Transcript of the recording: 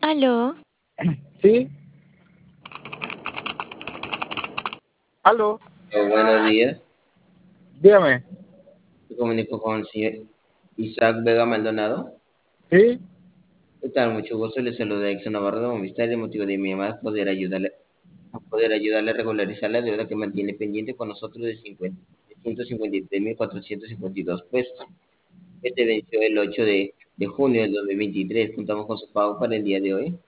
Aló, Sí, aló, Buenos días, dígame. me comunico con el señor Isaac Vega Maldonado. Sí, ¿Qué tal? Mucho gusto, le saluda Exxon Navarro de Movistar. El motivo de mi llamada es poder ayudarle a regularizar la deuda que mantiene pendiente con nosotros de 153.452 pesos. Este venció el 8 de junio del 2023. Contamos con su pago para el día de hoy.